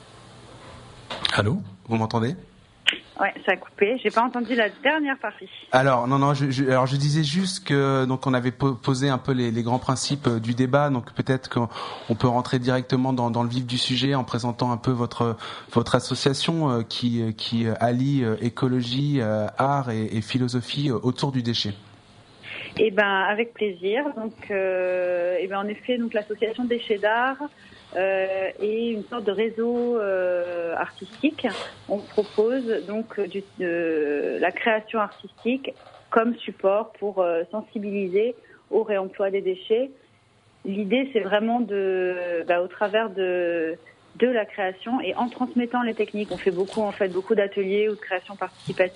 Vous m'entendez ? Ouais, ça a coupé. J'ai pas entendu la dernière partie. Alors non, je disais juste que donc on avait posé un peu les grands principes du débat. Donc peut-être qu'on peut rentrer directement dans le vif du sujet en présentant un peu votre association qui allie écologie, art et philosophie autour du déchet. Eh ben avec plaisir. Donc en effet, donc l'association Déchets d'Art et une sorte de réseau artistique. On propose donc de la création artistique comme support pour sensibiliser au réemploi des déchets. L'idée, c'est vraiment au travers de la création et en transmettant les techniques. On fait beaucoup d'ateliers ou de création participative.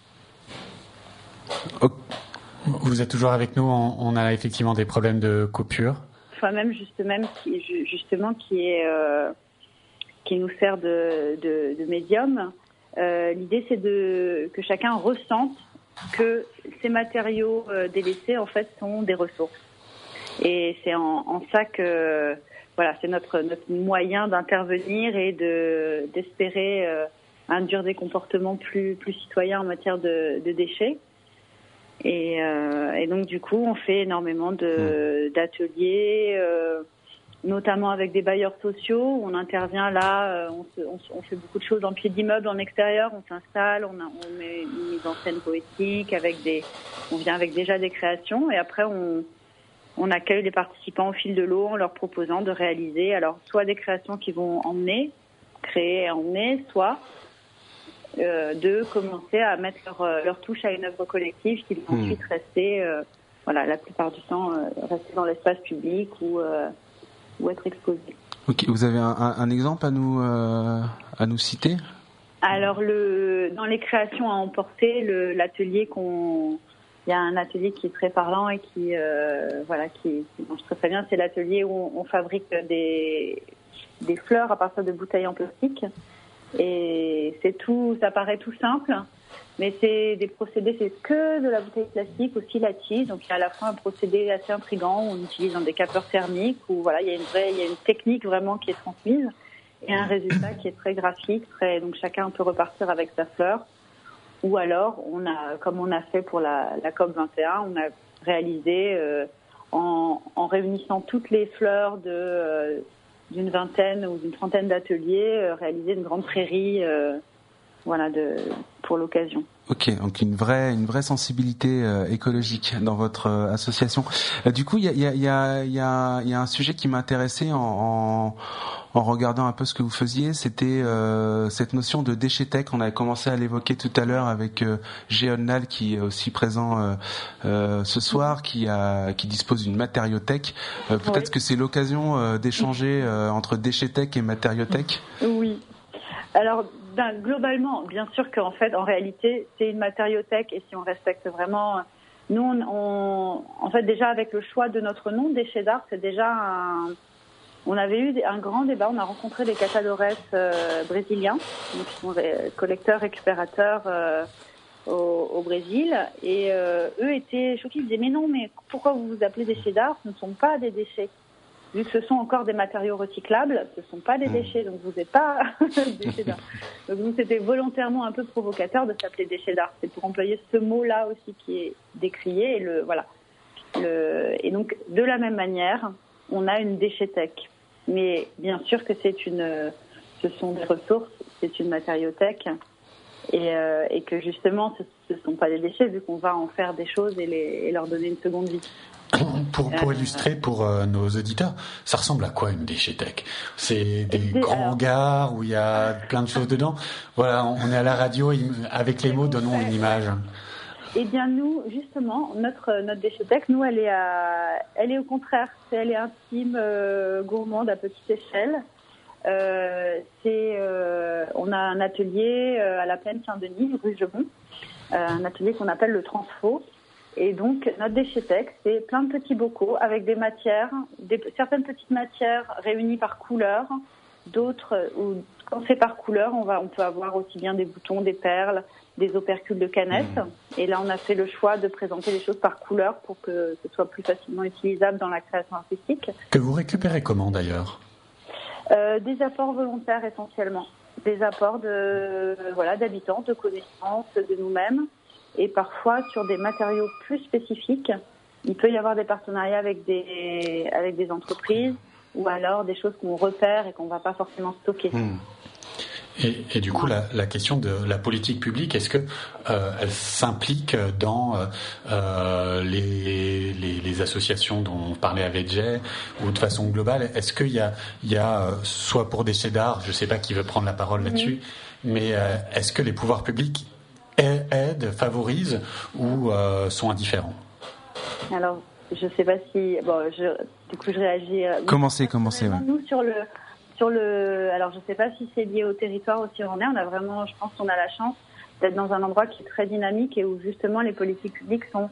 Okay. Vous êtes toujours avec nous. On a effectivement des problèmes de coupure. Soi-même qui nous sert de médium. L'idée, c'est que chacun ressente que ces matériaux délaissés en fait sont des ressources. Et c'est en ça que c'est notre moyen d'intervenir et d'espérer induire des comportements plus citoyens en matière de déchets. Et donc du coup, on fait énormément d'ateliers notamment avec des bailleurs sociaux. On intervient là, on fait beaucoup de choses en pied d'immeuble, en extérieur. On s'installe, on met une mise en scène poétique on vient avec déjà des créations, et après on accueille les participants au fil de l'eau en leur proposant de réaliser alors soit des créations qui vont créer et emmener, soit de commencer à mettre leur touche à une œuvre collective qui va ensuite rester, la plupart du temps, rester dans l'espace public ou être exposé. Ok, vous avez un exemple à nous citer? Alors dans les créations à emporter, l'atelier il y a un atelier qui est très parlant et qui marche très très bien. C'est l'atelier où on fabrique des fleurs à partir de bouteilles en plastique. Et c'est tout, ça paraît tout simple, mais c'est des procédés, c'est que de la bouteille plastique, aussi la tige. Donc il y a à la fois un procédé assez intriguant où on utilise des capeurs thermiques, où il y a une technique vraiment qui est transmise et un résultat qui est très graphique, donc chacun peut repartir avec sa fleur. Ou alors, comme on a fait pour la COP 21, on a réalisé en réunissant toutes les fleurs d'une vingtaine ou d'une trentaine d'ateliers, réaliser une grande prairie, pour l'occasion. Ok, donc une vraie sensibilité écologique dans votre association. Du coup, il y a un sujet qui m'intéressait en regardant un peu ce que vous faisiez, c'était cette notion de déchet tech. On avait commencé à l'évoquer tout à l'heure avec Géon Nal qui est aussi présent ce soir, qui dispose d'une matériothèque. Peut-être que c'est l'occasion d'échanger entre déchet tech et matériothèque. Oui. Alors, globalement, bien sûr qu'en réalité, c'est une matériothèque, et si on respecte vraiment, nous, en fait, déjà avec le choix de notre nom, Déchets d'art, c'est déjà on avait eu un grand débat. On a rencontré des catadores brésiliens, qui sont des collecteurs, récupérateurs au Brésil, et eux étaient choqués. Ils disaient mais non, mais pourquoi vous vous appelez déchets d'art? Ce ne sont pas des déchets. Vu que ce sont encore des matériaux recyclables, ce ne sont pas des déchets, donc vous n'êtes pas déchets d'art. Donc nous, c'était volontairement un peu provocateur de s'appeler déchets d'art. C'est pour employer ce mot-là aussi qui est décrié. Et donc, de la même manière, on a une déchetthèque. Mais bien sûr que ce sont des ressources, c'est une matériothèque. Et que justement, ce ne sont pas des déchets, vu qu'on va en faire des choses et leur donner une seconde vie. Pour illustrer pour nos auditeurs, ça ressemble à quoi une déchetthèque? C'est des grands hangars où il y a plein de choses dedans. Voilà, on est à la radio, avec les mots, donnons une image. Eh bien nous, justement, notre déchetthèque, nous, elle est au contraire, elle est intime, gourmande à petite échelle. On a un atelier à la plaine Saint-Denis, rue Jebon, un atelier qu'on appelle le Transfo. Et donc, notre déchetthèque, c'est plein de petits bocaux avec des matières, certaines petites matières réunies par couleur, d'autres, où quand c'est par couleur, on peut avoir aussi bien des boutons, des perles, des opercules de canette. Et là, on a fait le choix de présenter les choses par couleur pour que ce soit plus facilement utilisable dans la création artistique. Que vous récupérez comment d'ailleurs? Des apports volontaires essentiellement. Des apports d'habitants, de connaissances, de nous-mêmes. Et parfois, sur des matériaux plus spécifiques, il peut y avoir des partenariats avec des entreprises ou alors des choses qu'on repère et qu'on ne va pas forcément stocker. Et du coup, la question de la politique publique, est-ce que elle s'implique dans les associations dont on parlait avec Jay, ou de façon globale? Est-ce qu'il y a soit pour Déchets d'art, je ne sais pas qui veut prendre la parole là-dessus, mais est-ce que les pouvoirs publics aident, favorisent ou sont indifférents? Alors, je ne sais pas si... du coup, je réagis... Commencez, ouais. Nous, alors, je ne sais pas si c'est lié au territoire aussi où on est. On a vraiment, je pense qu'on a la chance d'être dans un endroit qui est très dynamique et où, justement, les politiques publiques sont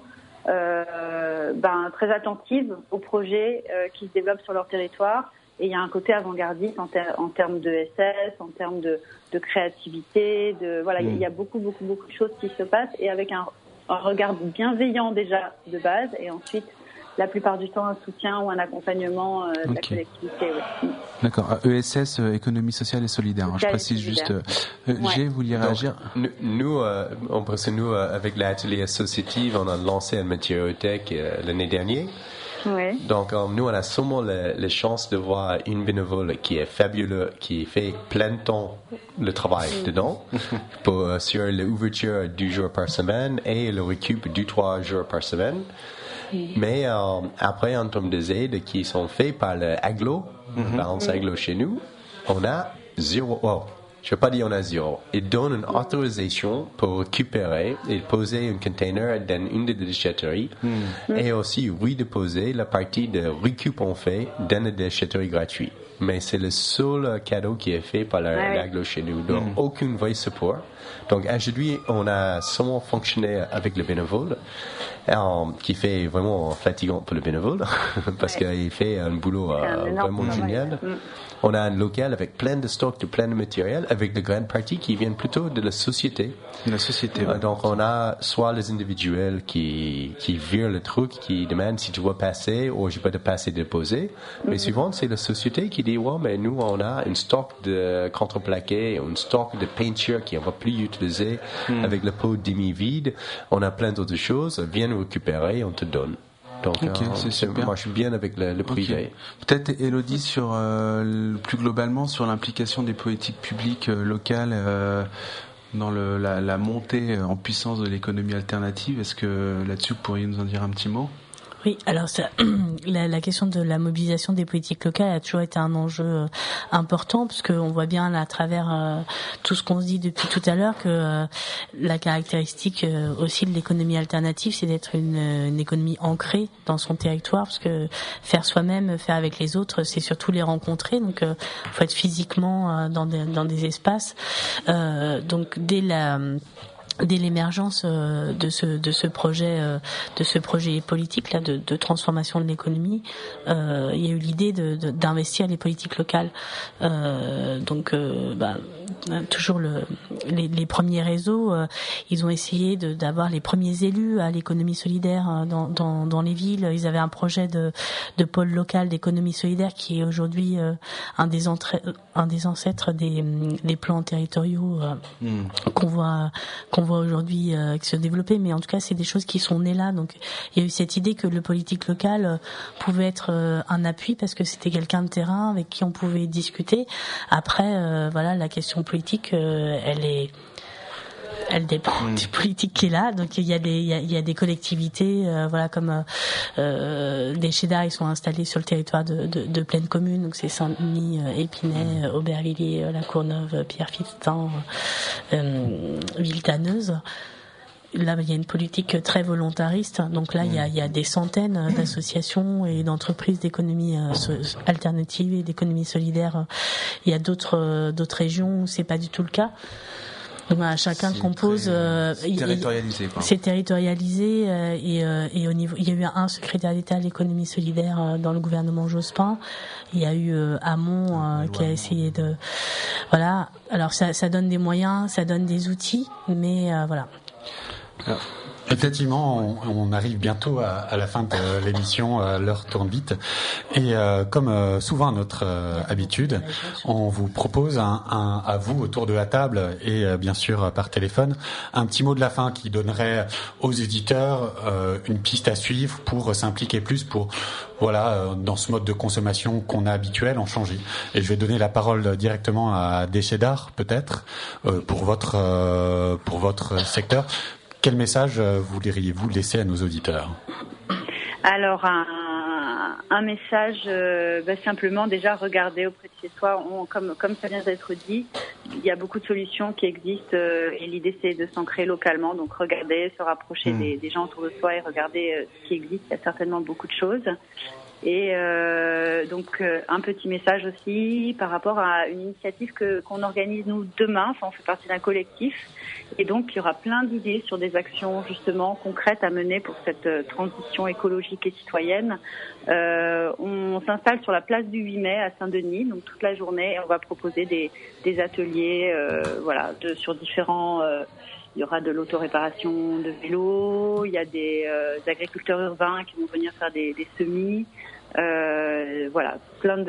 très attentives aux projets qui se développent sur leur territoire. Et il y a un côté avant-gardiste en termes de SS, en termes de créativité, il y a beaucoup de choses qui se passent, et avec un regard bienveillant déjà de base, et ensuite la plupart du temps un soutien ou un accompagnement de la collectivité. Ouais. D'accord. ESS, économie sociale et solidaire. Je précise juste. J'ai voulu réagir. Nous, avec l'atelier associatif, on a lancé une matériothèque l'année dernière. Ouais. Donc, nous, on a seulement la chance de voir une bénévole qui est fabuleux, qui fait plein temps le travail dedans sur l'ouverture 2 jours par semaine et le récup 2-3 jours par semaine. Mais après, en termes des aides qui sont faites par l'aglo, Balance Aglo chez nous, on a 0. Oh, je ne vais pas dire on a 0. Ils donnent une autorisation pour récupérer et poser un container dans une des déchetteries et aussi redéposer la partie de récup on fait dans la déchetterie gratuite. Mais c'est le seul cadeau qui est fait par l'aglo chez nous. Donc, aucun vrai support. Donc, aujourd'hui, on a seulement fonctionné avec le bénévole, qui fait vraiment fatigant pour le bénévole, parce qu'il fait un boulot vraiment génial. On a un local avec plein de stocks, de plein de matériel, avec de grandes parties qui viennent plutôt de la société. La société, ouais. Donc, on a soit les individuels qui virent le truc, qui demandent si tu veux passer ou je peux te passer déposer. Mais souvent, c'est la société qui dit, ouais, mais nous, on a un stock de contreplaqué, un stock de peinture qui on va plus utiliser avec le pot demi-vide. On a plein d'autres choses. Viens récupérer, on te donne. Donc, ça marche bien avec le privé. Peut-être, Élodie, sur plus globalement sur l'implication des politiques publiques locales dans la montée en puissance de l'économie alternative. Est-ce que là-dessus, vous pourriez nous en dire un petit mot ? Oui, alors la question de la mobilisation des politiques locales a toujours été un enjeu important, parce qu'on voit bien là, à travers tout ce qu'on se dit depuis tout à l'heure que la caractéristique aussi de l'économie alternative, c'est d'être une économie ancrée dans son territoire, parce que faire soi-même, faire avec les autres, c'est surtout les rencontrer. Donc, faut être physiquement dans des espaces. Donc, dès l'émergence de ce projet politique là de transformation de l'économie, il y a eu l'idée d'investir les politiques locales. Donc toujours les premiers réseaux, ils ont essayé d'avoir les premiers élus à l'économie solidaire dans les villes. Ils avaient un projet de pôle local d'économie solidaire qui est aujourd'hui un des ancêtres des plans territoriaux qu'on voit aujourd'hui se développer, mais en tout cas c'est des choses qui sont nées là. Donc il y a eu cette idée que le politique local pouvait être un appui, parce que c'était quelqu'un de terrain avec qui on pouvait discuter. Après voilà, la question politique elle dépend du politique qui est là. Donc il y a des collectivités voilà, comme des Cheddar, ils sont installés sur le territoire de pleine commune, donc c'est Saint-Denis, Épinay, Aubervilliers, La Courneuve, Pierrefitte-Étang, Villetaneuse. Là, il y a une politique très volontariste. Donc là, il y a des centaines d'associations et d'entreprises d'économie alternative et d'économie solidaire. Il y a d'autres régions où c'est pas du tout le cas. Donc chacun compose. C'est territorialisé. C'est territorialisé et au niveau, il y a eu un secrétaire d'État à l'économie solidaire dans le gouvernement Jospin. Il y a eu Hamon qui a essayé de. Voilà. Alors ça donne des moyens, ça donne des outils, mais voilà. Alors, effectivement, on arrive bientôt à la fin de l'émission, l'heure tourne vite. Et comme souvent à notre habitude, on vous propose à vous, autour de la table et bien sûr par téléphone, un petit mot de la fin qui donnerait aux éditeurs une piste à suivre pour s'impliquer plus, pour dans ce mode de consommation qu'on a habituel, en changer. Et je vais donner la parole directement à Deschedar, peut-être, pour votre secteur. Quel message voudriez-vous laisser à nos auditeurs ? Alors, un message, simplement déjà regarder auprès de chez soi. Comme ça vient d'être dit, il y a beaucoup de solutions qui existent et l'idée c'est de s'ancrer localement. Donc regarder, se rapprocher des gens autour de soi et regarder ce qui existe. Il y a certainement beaucoup de choses. Et donc un petit message aussi par rapport à une initiative qu'on organise nous demain. Enfin, on fait partie d'un collectif. Et donc, il y aura plein d'idées sur des actions justement concrètes à mener pour cette transition écologique et citoyenne. On s'installe sur la place du 8 mai à Saint-Denis, donc toute la journée. Et on va proposer des ateliers, sur différents. Il y aura de l'autoréparation de vélos. Il y a des agriculteurs urbains qui vont venir faire des semis. Plein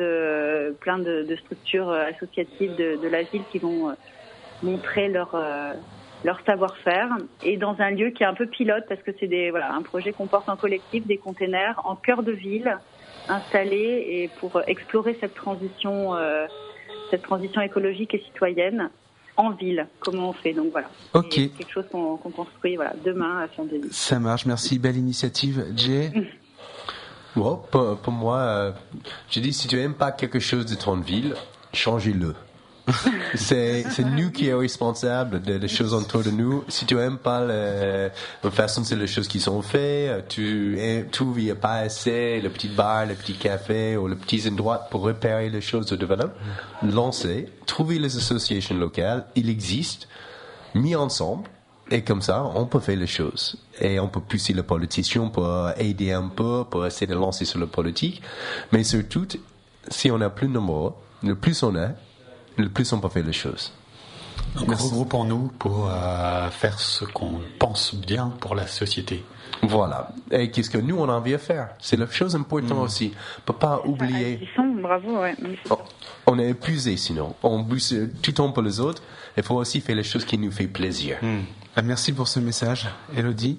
de structures associatives de la ville qui vont montrer leur savoir-faire, et dans un lieu qui est un peu pilote parce que c'est un projet qu'on porte en collectif, des containers en cœur de ville installés, et pour explorer cette transition écologique et citoyenne en ville. Comment on fait? Donc voilà. Ok. C'est quelque chose qu'on construit demain à Saint-Denis. Ça marche. Merci. Belle initiative, Jay. Bon, pour moi, je dis, si tu n'aimes pas quelque chose de ton ville, change-le. C'est nous qui sommes responsables des choses autour de nous. Si tu n'aimes pas la façon dont les choses qui sont faites, tu n'y a pas assez le petit bar, le petit café ou le petit endroit pour repérer les choses de développement, lancez, trouvez les associations locales, il existe, mis ensemble. Et comme ça, on peut faire les choses. Et on peut pousser les politiciens pour aider un peu, pour essayer de lancer sur la politique. Mais surtout, si on est plus nombreux, le plus on est, le plus on peut faire les choses. Donc regroupons-nous pour faire ce qu'on pense bien pour la société. Voilà. Et qu'est-ce que nous, on a envie de faire? C'est la chose importante aussi. On ne peut pas oublier. Bravo, ouais. On est épuisé sinon. On bouge tout le temps pour les autres. Il faut aussi faire les choses qui nous font plaisir. Merci pour ce message, Élodie.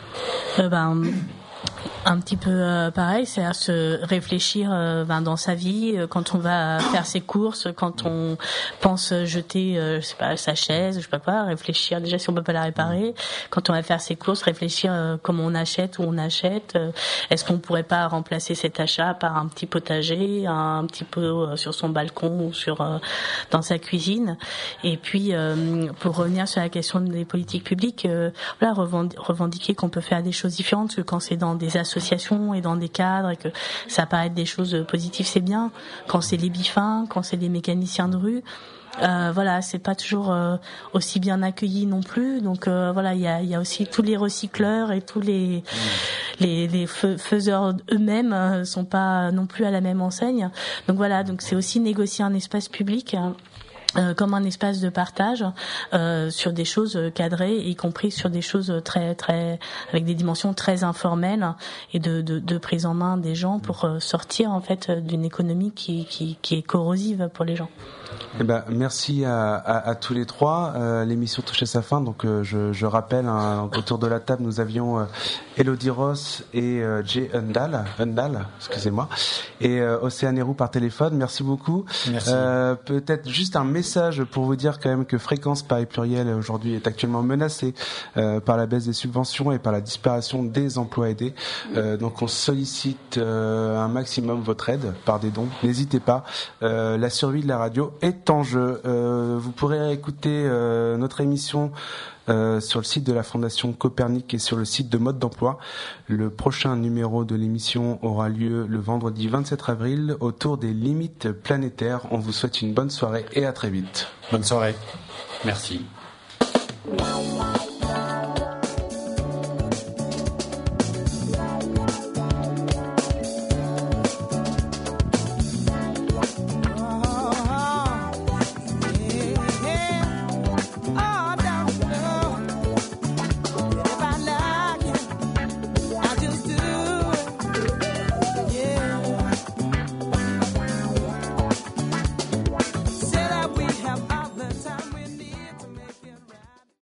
Un petit peu pareil, c'est à se réfléchir dans sa vie, quand on va faire ses courses, quand on pense jeter sa chaise, je sais pas quoi, réfléchir déjà si on peut pas la réparer. Quand on va faire ses courses, réfléchir comment on achète, où on achète. Est-ce qu'on pourrait pas remplacer cet achat par un petit potager, un petit peu sur son balcon ou dans sa cuisine. Et puis pour revenir sur la question des politiques publiques, revendiquer qu'on peut faire des choses différentes, que quand c'est dans des associations et dans des cadres et que ça paraît être des choses positives, c'est bien. Quand c'est les bifins, quand c'est les mécaniciens de rue, c'est pas toujours aussi bien accueilli non plus. Donc il y a aussi tous les recycleurs et tous les faiseurs eux-mêmes sont pas non plus à la même enseigne. Donc c'est aussi négocier un espace public comme un espace de partage sur des choses cadrées, y compris sur des choses très très avec des dimensions très informelles et de prise en main des gens pour sortir en fait d'une économie qui est corrosive pour les gens. Merci à tous les trois. L'émission touche à sa fin, donc je rappelle, autour de la table nous avions Élodie Ross et Jay Undal, excusez-moi, et Océane Héroux par téléphone. Merci beaucoup. Merci. Peut-être juste un message pour vous dire quand même que Fréquence Paris Pluriel aujourd'hui est actuellement menacée par la baisse des subventions et par la disparition des emplois aidés. Donc on sollicite un maximum votre aide par des dons. N'hésitez pas. La survie de la radio est en jeu. Vous pourrez écouter notre émission sur le site de la Fondation Copernic et sur le site de Mode d'Emploi. Le prochain numéro de l'émission aura lieu le vendredi 27 avril autour des limites planétaires. On vous souhaite une bonne soirée et à très vite. Bonne soirée. Merci.